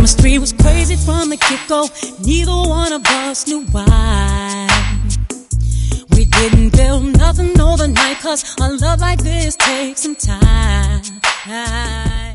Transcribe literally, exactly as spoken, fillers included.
chemistry was crazy from the get-go. Neither one of us knew why. We didn't build nothing overnight, cause a love like this takes some time.